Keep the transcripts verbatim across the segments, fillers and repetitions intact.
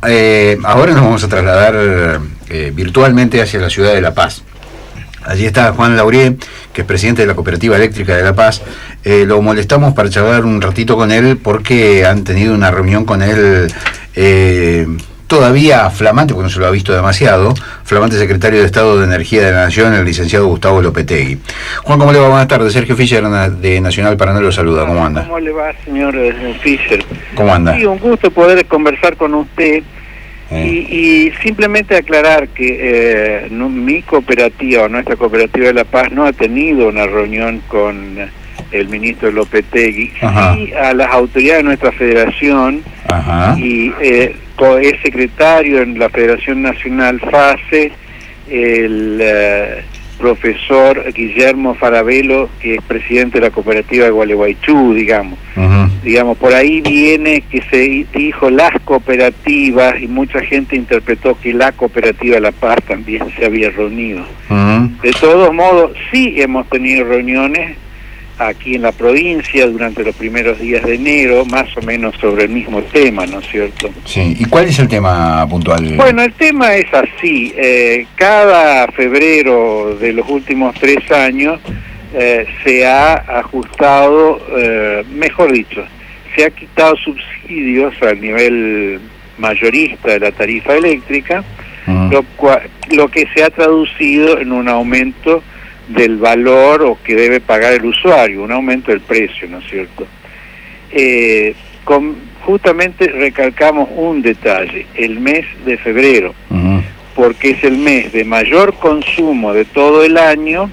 eh, ahora nos vamos a trasladar eh, virtualmente hacia la ciudad de La Paz. Allí está Juan Laurier, que es presidente de la Cooperativa Eléctrica de La Paz. Eh, lo molestamos para charlar un ratito con él porque han tenido una reunión con él eh, todavía flamante, porque no se lo ha visto demasiado, flamante secretario de Estado de Energía de la Nación, el licenciado Gustavo Lopetegui. Juan, ¿cómo le va? Buenas tardes. Sergio Fischer de Nacional Paraná lo saluda. ¿Cómo anda? ¿Cómo le va, señor Fischer? ¿Cómo anda? Sí, un gusto poder conversar con usted. Eh. Y, y simplemente aclarar que eh, no, mi cooperativa o nuestra cooperativa de La Paz no ha tenido una reunión con el ministro Lopetegui. Ajá. Sí, a las autoridades de nuestra federación. Ajá. Y eh, es secretario en la Federación Nacional FACE, el eh, profesor Guillermo Farabelo, que es presidente de la cooperativa de Gualeguaychú, digamos. Uh-huh. Digamos, por ahí viene que se dijo las cooperativas y mucha gente interpretó que la cooperativa de La Paz también se había reunido. Uh-huh. De todos modos, sí hemos tenido reuniones aquí en la provincia durante los primeros días de enero, más o menos sobre el mismo tema, ¿no es cierto? Sí. ¿Y cuál es el tema puntual? Bueno, el tema es así. Eh, cada febrero de los últimos tres años eh, se ha ajustado, eh, mejor dicho, se ha quitado subsidios al nivel mayorista de la tarifa eléctrica, uh-huh. lo, cual, lo que se ha traducido en un aumento del valor o que debe pagar el usuario, un aumento del precio, ¿no es cierto? Eh, con, justamente recalcamos un detalle, el mes de febrero, uh-huh. porque es el mes de mayor consumo de todo el año,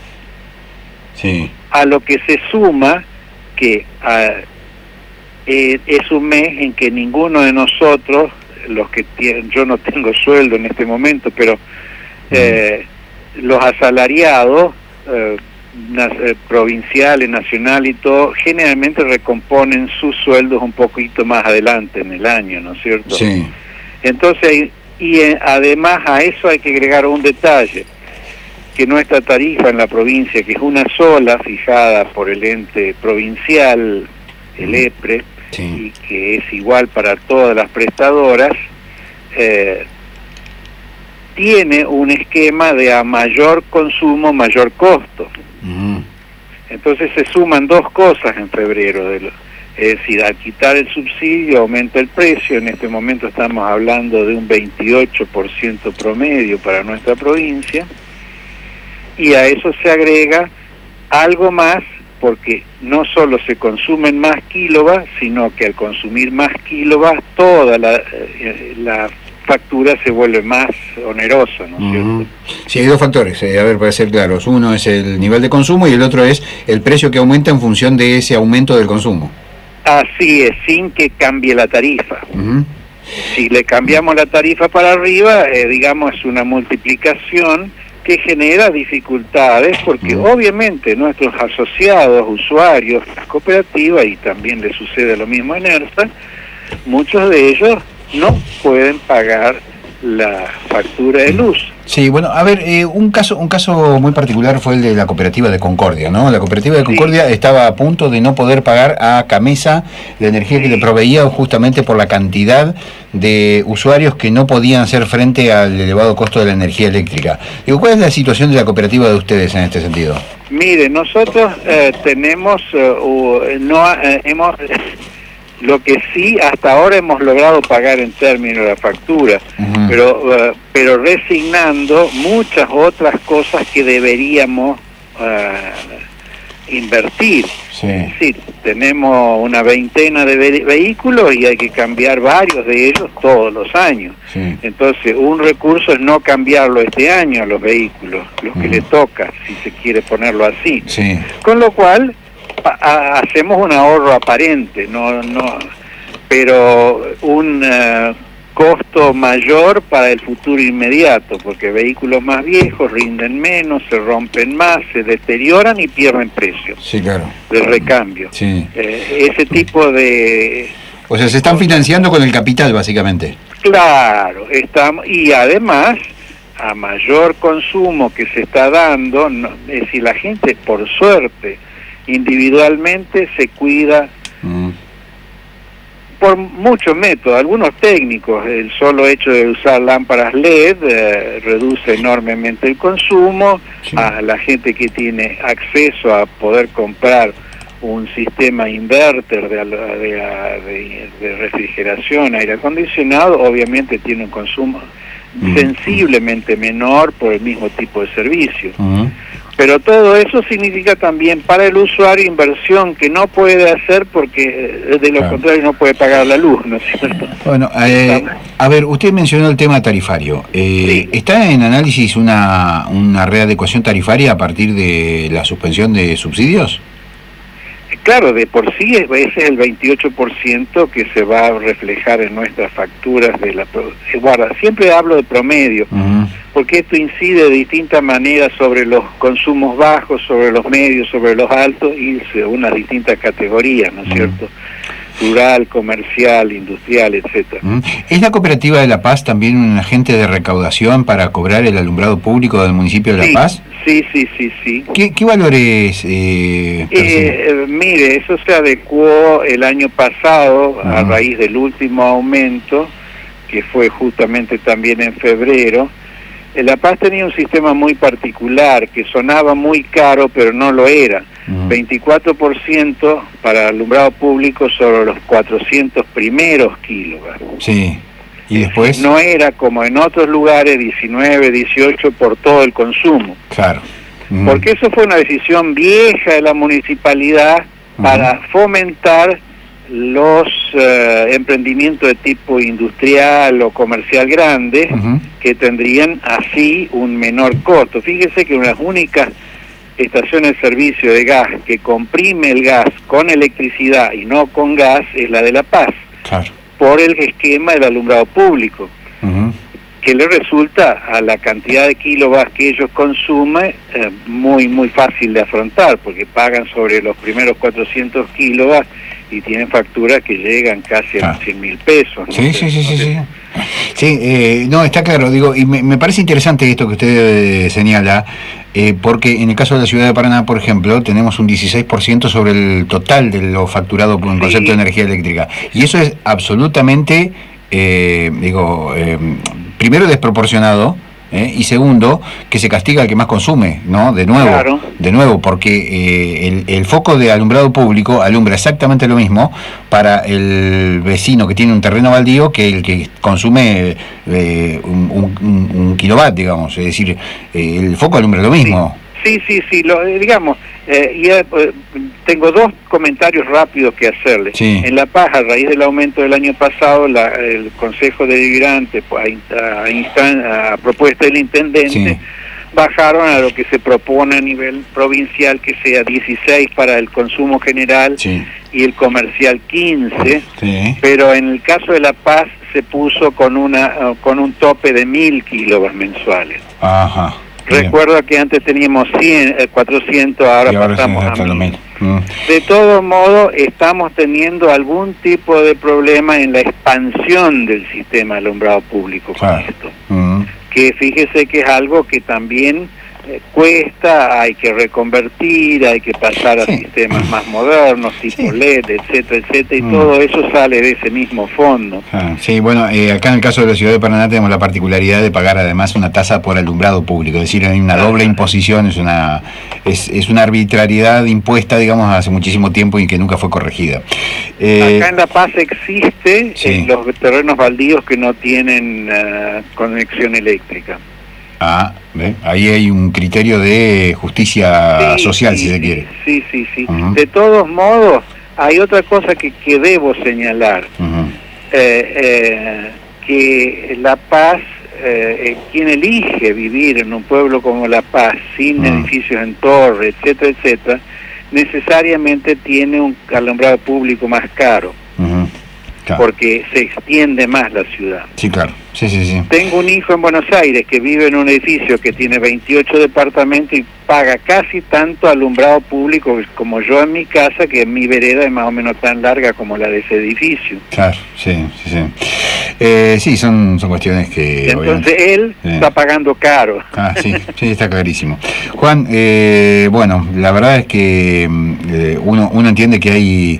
sí. a lo que se suma que a, eh, es un mes en que ninguno de nosotros, los que tienen, yo no tengo sueldo en este momento, pero eh, uh-huh. los asalariados eh, na, eh, provinciales, nacional y todo, generalmente recomponen sus sueldos un poquito más adelante en el año, ¿no es cierto? Sí. Entonces, y eh, además a eso hay que agregar un detalle, que nuestra tarifa en la provincia, que es una sola, fijada por el ente provincial, el EPRE, sí. y que es igual para todas las prestadoras, eh, tiene un esquema de a mayor consumo, mayor costo. Uh-huh. Entonces se suman dos cosas en febrero, de lo, es decir, al quitar el subsidio aumenta el precio, en este momento estamos hablando de un veintiocho por ciento promedio para nuestra provincia, y a eso se agrega algo más, porque no solo se consumen más kilowatts, sino que al consumir más kilowatts, toda la, la factura se vuelve más onerosa, ¿no es cierto? Uh-huh. Sí, hay dos factores, eh, a ver, para ser claros. Uno es el nivel de consumo y el otro es el precio que aumenta en función de ese aumento del consumo. Así es, sin que cambie la tarifa. Uh-huh. Si le cambiamos la tarifa para arriba, eh, digamos, es una multiplicación que genera dificultades, porque uh-huh. obviamente nuestros asociados, usuarios, las cooperativas, y también le sucede lo mismo en ERSA, muchos de ellos no pueden pagar la factura de luz. Sí, bueno, a ver, eh, un caso un caso muy particular fue el de la cooperativa de Concordia, ¿no? La cooperativa de Concordia sí. estaba a punto de no poder pagar a Camesa la energía sí. que le proveía, justamente por la cantidad de usuarios que no podían hacer frente al elevado costo de la energía eléctrica. Digo, ¿cuál es la situación de la cooperativa de ustedes en este sentido? Mire, nosotros eh, tenemos, uh, no eh, hemos... Lo que sí, hasta ahora hemos logrado pagar en términos de la factura, uh-huh. pero uh, pero resignando muchas otras cosas que deberíamos uh, invertir. Sí. Es decir, tenemos una veintena de ve- vehículos y hay que cambiar varios de ellos todos los años. Sí. Entonces, un recurso es no cambiarlo este año a los vehículos, los uh-huh. que le toca, si se quiere ponerlo así. Sí. Con lo cual A, hacemos un ahorro aparente, no, no, pero un uh, costo mayor para el futuro inmediato, porque vehículos más viejos rinden menos, se rompen más, se deterioran y pierden precio. Sí, claro. Del recambio. Sí. Eh, ese tipo de... O sea, se están financiando con el capital, básicamente. Claro, estamos, y además, a mayor consumo que se está dando, no, es decir, la gente, por suerte, individualmente se cuida mm. por muchos métodos, algunos técnicos. El solo hecho de usar lámparas L E D eh, reduce enormemente el consumo. Sí. A la gente que tiene acceso a poder comprar un sistema inverter de, de, de, de refrigeración, aire acondicionado, obviamente tiene un consumo mm. sensiblemente menor por el mismo tipo de servicio. Mm. Pero todo eso significa también para el usuario inversión que no puede hacer porque de lo claro. contrario no puede pagar la luz, ¿no es cierto? Bueno, eh, a ver, usted mencionó el tema tarifario. Eh, sí. ¿Está en análisis una, una readecuación tarifaria a partir de la suspensión de subsidios? Claro, de por sí ese es el veintiocho por ciento que se va a reflejar en nuestras facturas de la... Guarda, siempre hablo de promedio, uh-huh. porque esto incide de distintas maneras sobre los consumos bajos, sobre los medios, sobre los altos y según las distintas categorías, ¿no es uh-huh. cierto? Rural, comercial, industrial, etcétera. Uh-huh. ¿Es la Cooperativa de La Paz también un agente de recaudación para cobrar el alumbrado público del municipio de La sí, Paz? Sí, sí, sí, sí. ¿Qué, qué valores? Eh, eh, mire, eso se adecuó el año pasado uh-huh. a raíz del último aumento, que fue justamente también en febrero. La Paz tenía un sistema muy particular, que sonaba muy caro, pero no lo era. Uh-huh. veinticuatro por ciento para alumbrado público sobre los cuatrocientos primeros kilovatios. Sí. ¿Y después? No era como en otros lugares, diecinueve, dieciocho por todo el consumo. Claro. Uh-huh. Porque eso fue una decisión vieja de la municipalidad uh-huh. para fomentar los uh, emprendimientos de tipo industrial o comercial grande uh-huh. que tendrían así un menor costo. Fíjese que unas únicas estaciones de servicio de gas que comprime el gas con electricidad y no con gas es la de La Paz. Claro. Por el esquema del alumbrado público, uh-huh. que le resulta a la cantidad de kilovatios que ellos consumen eh, muy muy fácil de afrontar, porque pagan sobre los primeros cuatrocientos kilovatios y tienen facturas que llegan casi a los cien mil pesos. ¿no? Sí, sí, sí, sí, sí. Sí, eh, no, está claro, digo, y me, me parece interesante esto que usted eh, señala, eh, porque en el caso de la ciudad de Paraná, por ejemplo, tenemos un dieciséis por ciento sobre el total de lo facturado por un sí. concepto de energía eléctrica, y eso es absolutamente, eh, digo, eh, primero desproporcionado, ¿eh? Y segundo, que se castiga al que más consume, ¿no? De nuevo, claro. de nuevo, porque eh, el, el foco de alumbrado público alumbra exactamente lo mismo para el vecino que tiene un terreno baldío que el que consume eh, un, un, un kilowatt, digamos, es decir, eh, el foco alumbra lo mismo. Sí, sí, sí, lo, digamos, eh, y, eh, tengo dos comentarios rápidos que hacerle. Sí. En La Paz, a raíz del aumento del año pasado, la, el Consejo Deliberante, pues, a, a, instan, a propuesta del Intendente, sí. bajaron a lo que se propone a nivel provincial, que sea dieciséis para el consumo general sí. y el comercial quince, sí. pero en el caso de La Paz se puso con, una, uh, con un tope de mil kilovatios mensuales. Ajá. Recuerdo que antes teníamos cien, cuatrocientos, ahora, ahora pasamos a mil. Mm. De todo modo, estamos teniendo algún tipo de problema en la expansión del sistema de alumbrado público con claro. esto. Mm. Que fíjese que es algo que también eh, cuesta, hay que reconvertir, hay que pasar a sí. sistemas más modernos, tipo sí. L E D, etcétera, etcétera, y mm. todo eso sale de ese mismo fondo. Ah, sí, bueno, eh, acá en el caso de la ciudad de Paraná tenemos la particularidad de pagar además una tasa por alumbrado público, es decir, hay una doble imposición, es una es, es una arbitrariedad impuesta, digamos, hace muchísimo tiempo y que nunca fue corregida. Eh, acá en La Paz existe sí. en los terrenos baldíos que no tienen uh, conexión eléctrica. Ah, ¿ve? Ahí hay un criterio de justicia sí, social, sí, si se sí, quiere. Sí, sí, sí. Uh-huh. De todos modos, hay otra cosa que, que debo señalar. Uh-huh. eh, eh, que La Paz, eh, quien elige vivir en un pueblo como La Paz, sin uh-huh. edificios en torre, etcétera, etcétera, necesariamente tiene un alumbrado público más caro. Uh-huh. Claro. Porque se extiende más la ciudad. Sí, claro. Sí, sí, sí. Tengo un hijo en Buenos Aires que vive en un edificio que tiene veintiocho departamentos y paga casi tanto alumbrado público como yo en mi casa, que en mi vereda es más o menos tan larga como la de ese edificio. Claro, sí, sí, sí. Eh, sí, son, son cuestiones que... Entonces él sí. está pagando caro. Ah, sí, sí, está clarísimo. Juan, eh, bueno, la verdad es que eh, uno, uno entiende que hay...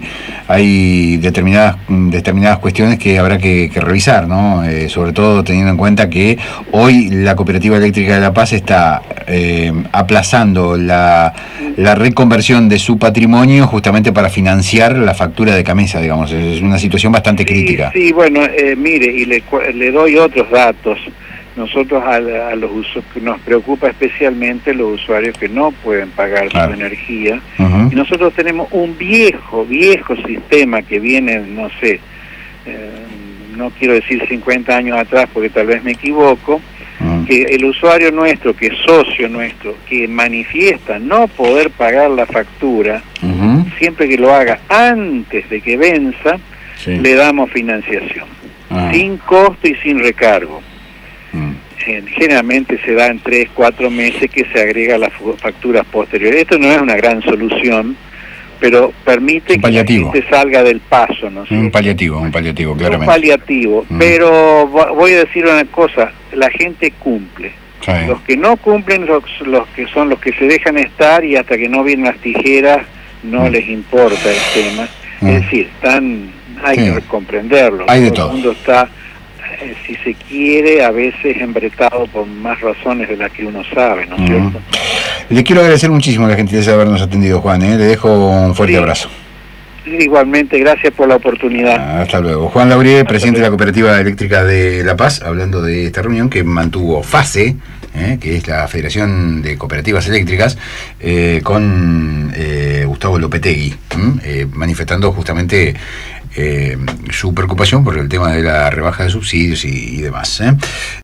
hay determinadas determinadas cuestiones que habrá que, que revisar, ¿no? Eh, sobre todo teniendo en cuenta que hoy la Cooperativa Eléctrica de La Paz está eh, aplazando la, la reconversión de su patrimonio justamente para financiar la factura de Camesa, digamos. Es una situación bastante sí, crítica. Sí, bueno, eh, mire, y le, le doy otros datos. Nosotros a, a los usuarios, nos preocupa especialmente los usuarios que no pueden pagar claro. su energía. Uh-huh. Y nosotros tenemos un viejo, viejo sistema que viene, no sé, eh, no quiero decir cincuenta años atrás porque tal vez me equivoco, uh-huh. que el usuario nuestro, que es socio nuestro, que manifiesta no poder pagar la factura, uh-huh. siempre que lo haga antes de que venza, sí. le damos financiación, uh-huh. sin costo y sin recargo. Generalmente se da en tres, cuatro meses que se agrega las facturas posteriores. Esto no es una gran solución, pero permite que la gente salga del paso, ¿no? Un paliativo, un paliativo, claramente. Un paliativo, mm. pero voy a decir una cosa, la gente cumple. Sí. Los que no cumplen, los, los que son los que se dejan estar y hasta que no vienen las tijeras no mm. les importa el tema. Mm. Es decir, están, hay sí. que comprenderlo. Hay de todo. todo. El mundo está, si se quiere, a veces embretado por más razones de las que uno sabe, ¿no es uh-huh. cierto? Le quiero agradecer muchísimo la gentileza de habernos atendido, Juan, ¿eh? Le dejo un fuerte sí. abrazo. Igualmente, gracias por la oportunidad. Ah, hasta luego. Juan Laurier, presidente de la Cooperativa Eléctrica de La Paz, hablando de esta reunión que mantuvo FACE, eh, que es la Federación de Cooperativas Eléctricas, eh, con eh, Gustavo Lopetegui, eh, manifestando justamente Eh, su preocupación por el tema de la rebaja de subsidios y, y demás. ¿eh?